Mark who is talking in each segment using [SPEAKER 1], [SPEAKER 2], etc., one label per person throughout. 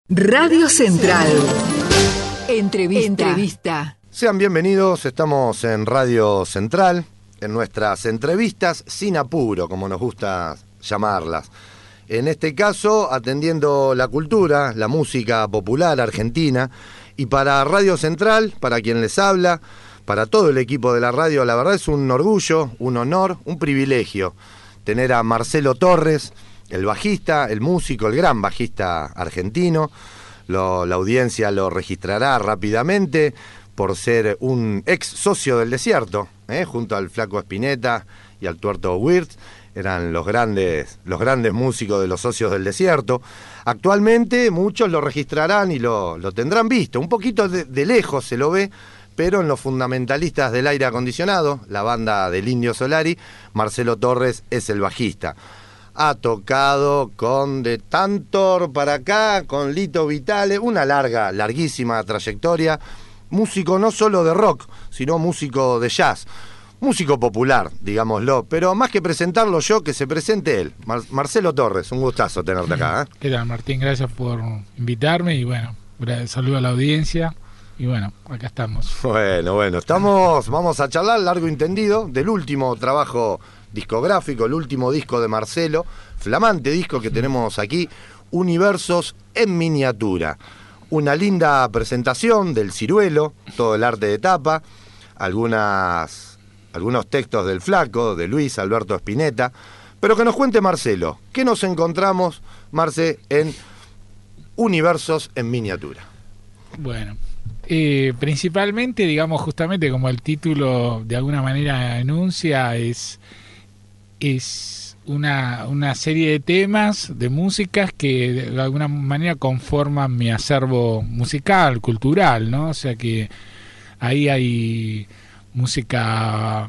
[SPEAKER 1] Radio Central. Entrevista.
[SPEAKER 2] Sean bienvenidos, estamos en Radio Central, en nuestras entrevistas sin apuro, como nos gusta llamarlas. En este caso, atendiendo la cultura, la música popular argentina. Y para Radio Central, para quien les habla, para todo el equipo de la radio, la verdad es un orgullo, un honor, un privilegio tener a Marcelo Torres, el bajista, el músico, el gran bajista argentino. La audiencia lo registrará rápidamente por ser un ex socio del Desierto, junto al Flaco Spinetta y al Tuerto Wirtz. Eran los grandes músicos de los Socios del Desierto. Actualmente muchos lo registrarán y lo tendrán visto. Un poquito de lejos se lo ve, pero en los fundamentalistas del aire acondicionado, la banda del Indio Solari, Marcelo Torres es el bajista. Ha tocado con De Tantor para acá, con Lito Vitale, una larguísima trayectoria. Músico no solo de rock, sino músico de jazz. Músico popular, digámoslo, pero más que presentarlo yo, que se presente él. Marcelo Torres, un gustazo tenerte acá.
[SPEAKER 3] ¿Qué tal, Martín? Gracias por invitarme y bueno, saludo a la audiencia y bueno, acá estamos. Bueno,
[SPEAKER 2] vamos a charlar largo y entendido del último trabajo discográfico, el último disco de Marcelo, flamante disco que tenemos aquí, Universos en miniatura. Una linda presentación del ciruelo, todo el arte de tapa, algunos textos del Flaco, de Luis Alberto Spinetta, pero que nos cuente Marcelo, ¿qué nos encontramos, Marce, en Universos en miniatura?
[SPEAKER 3] Bueno, principalmente, digamos, justamente como el título de alguna manera enuncia, es una serie de temas, de músicas que de alguna manera conforman mi acervo musical, cultural, ¿no? O sea que ahí hay música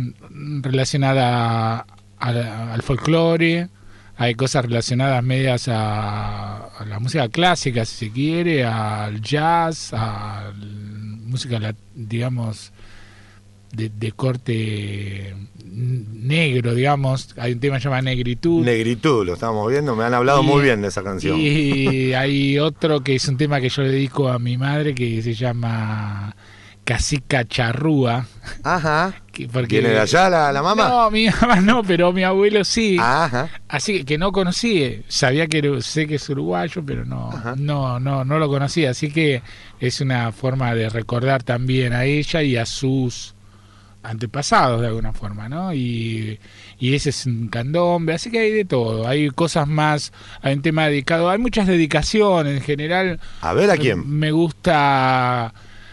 [SPEAKER 3] relacionada al folclore, hay cosas relacionadas medias a la música clásica, si se quiere, al jazz, a música, digamos, de corte negro, digamos. Hay un tema que se llama Negritud.
[SPEAKER 2] Negritud, lo estamos viendo, me han hablado muy bien de esa canción.
[SPEAKER 3] Y hay otro que es un tema que yo le dedico a mi madre, que se llama Casica Charrúa.
[SPEAKER 2] Ajá. ¿Viene de allá la mamá?
[SPEAKER 3] No, mi mamá no, pero mi abuelo sí.
[SPEAKER 2] Ajá.
[SPEAKER 3] Así que no conocí, sé que es uruguayo, pero no lo conocía. Así que es una forma de recordar también a ella y a sus antepasados de alguna forma, ¿no? Y ese es un candombe, así que hay de todo, hay cosas más, hay un tema dedicado, hay muchas dedicaciones en general.
[SPEAKER 2] A ver, ¿a quién?
[SPEAKER 3] Me gusta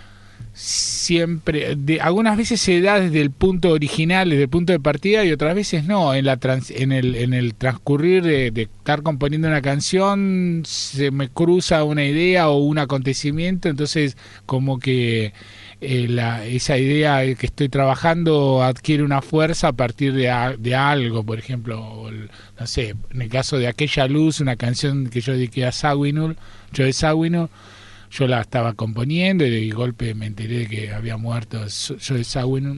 [SPEAKER 3] siempre, algunas veces se da desde el punto original, desde el punto de partida, y otras veces no, en el transcurrir de estar componiendo una canción se me cruza una idea o un acontecimiento, entonces como que esa idea que estoy trabajando adquiere una fuerza a partir de algo, por ejemplo, no sé, en el caso de Aquella Luz, una canción que yo dediqué a Sawinul, Joe Sawinul, yo la estaba componiendo y de golpe me enteré de que había muerto Joe Sawinul.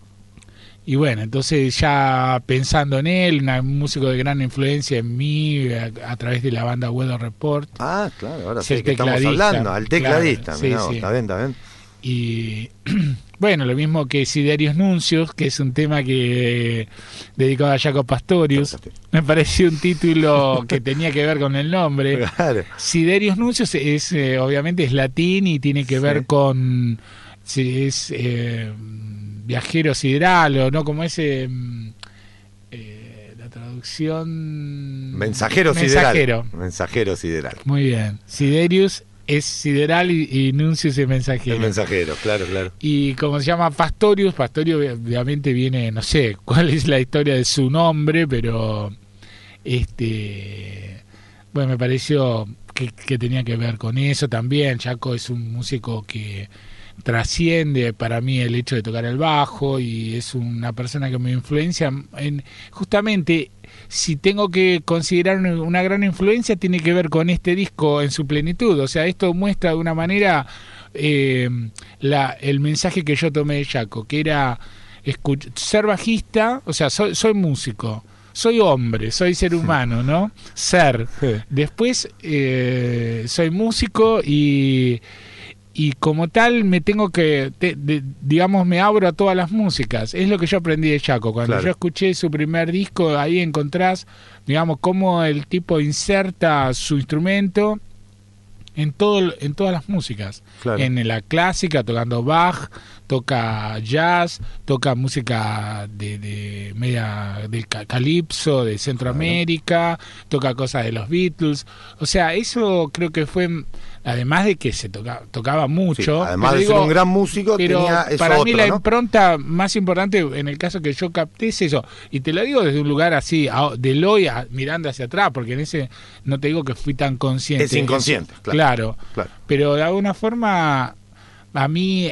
[SPEAKER 3] Y bueno, entonces ya pensando en él, un músico de gran influencia en mí, a través de la banda Weather Report.
[SPEAKER 2] Ah, claro, ahora sí que estamos hablando, al tecladista,
[SPEAKER 3] claro, sí.
[SPEAKER 2] Está bien.
[SPEAKER 3] Y bueno, lo mismo que Siderius Nuncius, que es un tema que dedicado a Jaco Pastorius. Me pareció un título que tenía que ver con el nombre.
[SPEAKER 2] Claro.
[SPEAKER 3] Siderius Nuncius obviamente es latín y tiene que ver con viajero sideral, o no, como ese la traducción
[SPEAKER 2] mensajero sideral.
[SPEAKER 3] Muy bien. Siderius es sideral y Nuncius es mensajero.
[SPEAKER 2] El mensajero, claro.
[SPEAKER 3] Y como se llama Pastorio obviamente viene, no sé cuál es la historia de su nombre, pero bueno, me pareció que tenía que ver con eso también. Jaco es un músico que trasciende para mí el hecho de tocar el bajo y es una persona que me influencia justamente, si tengo que considerar una gran influencia, tiene que ver con este disco en su plenitud. O sea, esto muestra de una manera el mensaje que yo tomé de Jaco, que era ser bajista. O sea, soy músico, soy hombre, soy ser humano, ¿no? Ser. Después soy músico y como tal me tengo que, digamos, me abro a todas las músicas. Es lo que yo aprendí de Chaco. Cuando yo escuché su primer disco, ahí encontrás, digamos, cómo el tipo inserta su instrumento en todas las músicas. En la clásica, tocando Bach, toca jazz, toca música de media del calipso, de Centroamérica, toca cosas de los Beatles. O sea, eso creo que fue, además de que se tocaba mucho.
[SPEAKER 2] Además de ser un gran músico,
[SPEAKER 3] pero
[SPEAKER 2] tenía eso
[SPEAKER 3] para mí
[SPEAKER 2] otro,
[SPEAKER 3] la
[SPEAKER 2] ¿no?
[SPEAKER 3] impronta más importante en el caso que yo capté es eso. Y te lo digo desde un lugar así, del hoy, mirando hacia atrás, porque en ese no te digo que fui tan consciente.
[SPEAKER 2] Es inconsciente,
[SPEAKER 3] claro. Pero de alguna forma, a mí,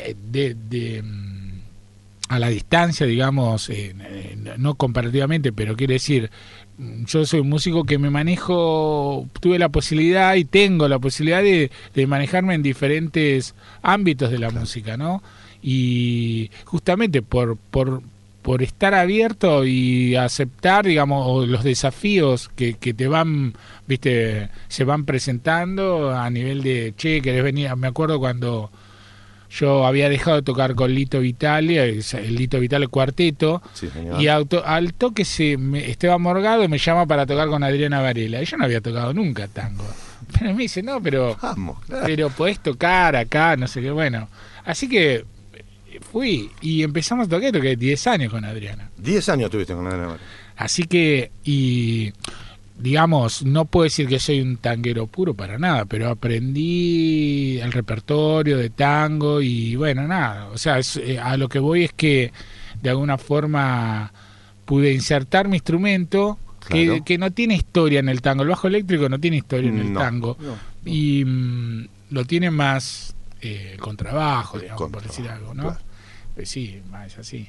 [SPEAKER 3] a la distancia, digamos, no comparativamente, pero quiere decir, yo soy un músico que me manejo, tuve la posibilidad y tengo la posibilidad de manejarme en diferentes ámbitos de la música, ¿no? Y justamente por estar abierto y aceptar, digamos, los desafíos que te van, viste, se van presentando a nivel de, che, querés venir. Me acuerdo cuando yo había dejado de tocar con Lito Vitale, el Lito Vitale cuarteto, y al toque Esteban Morgado me llama para tocar con Adriana Varela. Y yo no había tocado nunca tango. Pero me dice, no, pero podés tocar acá, no sé qué, bueno. Así que fui y empezamos a tocar, toqué 10 años con Adriana.
[SPEAKER 2] 10 años tuviste con Adriana Varela.
[SPEAKER 3] Así que, y digamos, no puedo decir que soy un tanguero puro para nada, pero aprendí el repertorio de tango y bueno, nada, o sea, a lo que voy es que de alguna forma pude insertar mi instrumento, que no tiene historia en el tango. El bajo eléctrico no tiene historia en el tango, y lo tiene más el contrabajo, digamos, por decir algo, ¿no? Pues sí, es así.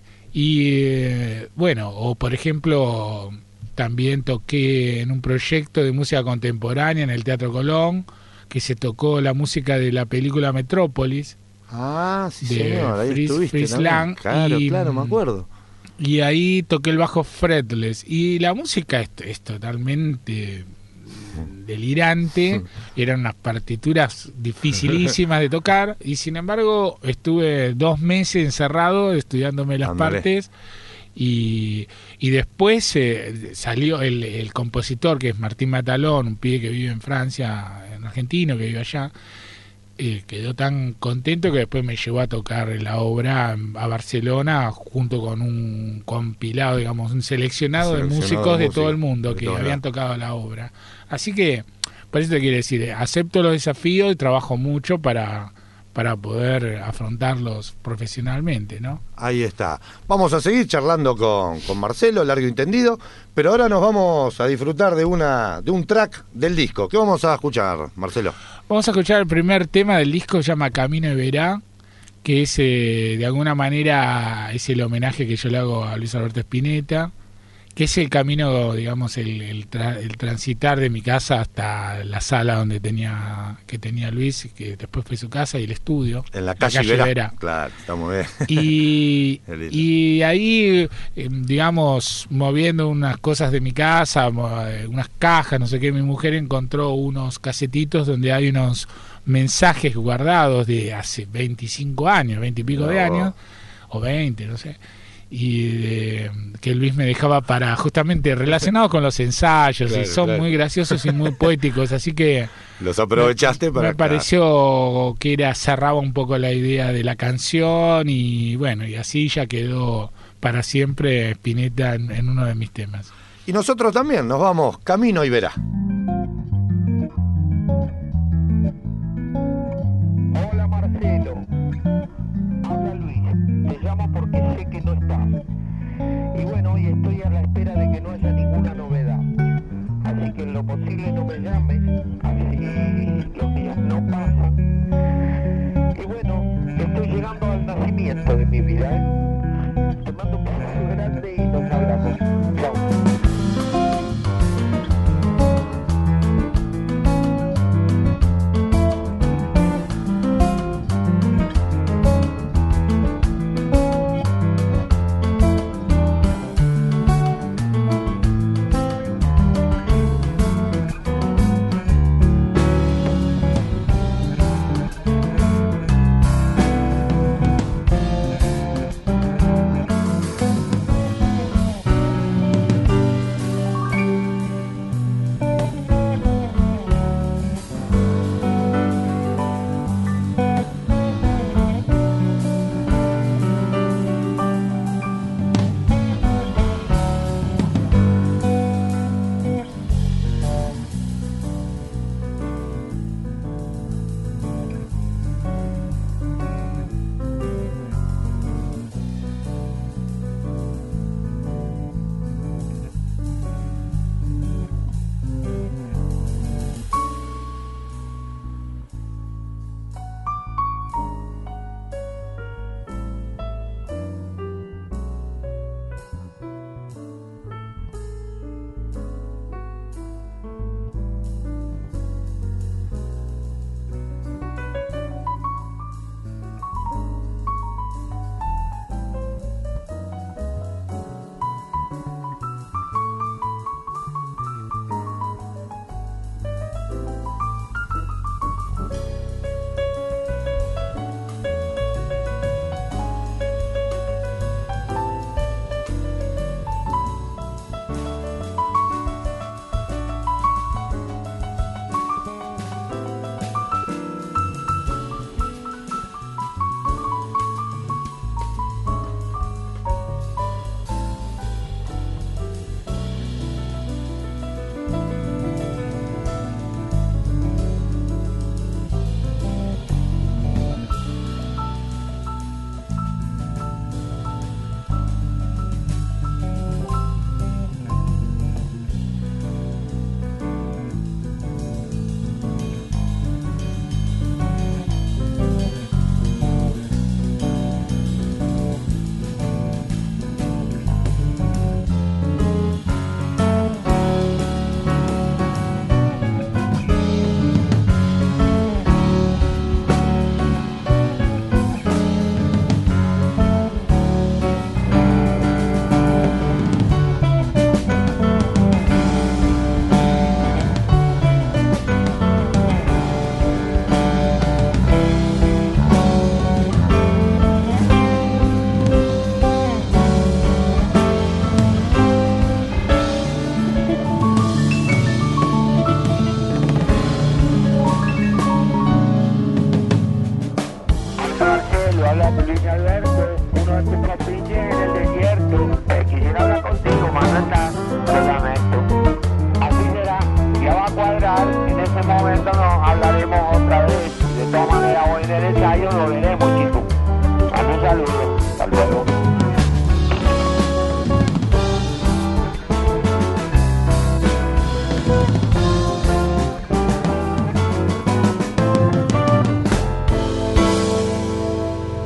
[SPEAKER 3] Y bueno, o por ejemplo, también toqué en un proyecto de música contemporánea en el Teatro Colón, que se tocó la música de la película Metrópolis.
[SPEAKER 2] Sí, señor, ahí estuviste
[SPEAKER 3] Lang,
[SPEAKER 2] claro, me acuerdo.
[SPEAKER 3] Y ahí toqué el bajo fretless. Y la música es totalmente delirante, eran unas partituras dificilísimas de tocar, y sin embargo estuve 2 meses encerrado estudiándome las partes. Y después salió el compositor, que es Martín Matalón, un pibe que vive en Francia, en argentino, que vive allá. Quedó tan contento que después me llevó a tocar la obra a Barcelona, junto con un compilado, digamos, un seleccionado de músicos de todo el mundo que habían tocado la obra. Así que, por eso te quiero decir, acepto los desafíos y trabajo mucho para poder afrontarlos profesionalmente, ¿no?
[SPEAKER 2] Ahí está. Vamos a seguir charlando con Marcelo, largo y tendido, pero ahora nos vamos a disfrutar de un track del disco. ¿Qué vamos a escuchar, Marcelo?
[SPEAKER 3] Vamos a escuchar el primer tema del disco, se llama Camino de Verá, que es de alguna manera es el homenaje que yo le hago a Luis Alberto Spinetta, que es el camino, digamos, el transitar de mi casa hasta la sala donde tenía Luis, que después fue su casa, y el estudio.
[SPEAKER 2] En la calle Verá. Claro, está muy bien.
[SPEAKER 3] Y ahí, digamos, moviendo unas cosas de mi casa, unas cajas, no sé qué, mi mujer encontró unos casetitos donde hay unos mensajes guardados de hace 25 años, 20 y pico de años, o 20, no sé. Y que Luis me dejaba para justamente relacionados con los ensayos, y son muy graciosos y muy poéticos, así que
[SPEAKER 2] los aprovechaste para...
[SPEAKER 3] Me pareció que cerraba un poco la idea de la canción, y bueno, y así ya quedó para siempre Spinetta en uno de mis temas.
[SPEAKER 2] Y nosotros también nos vamos camino y verá.
[SPEAKER 1] Hola Marcelo, habla Luis, te llamo porque sé que no estás. Y bueno, hoy estoy a la espera de que no haya ninguna novedad. Así que en lo posible no me llames, así los días no pasan. Y bueno, estoy llegando al nacimiento de mi vida, ¿eh? Te mando un beso grande y nos hablamos. Chao. Luis Alberto, uno de tus compinches en el desierto. Quisiera hablar contigo, Manata, lo lamento. Así será, ya va a cuadrar, en ese momento nos hablaremos otra vez. De todas maneras, hoy en el ensayo lo veremos, chicos. Un saludo, hasta luego.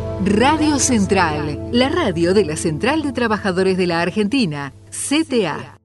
[SPEAKER 4] Radio Central, la radio de la Central de Trabajadores de la Argentina, CTA.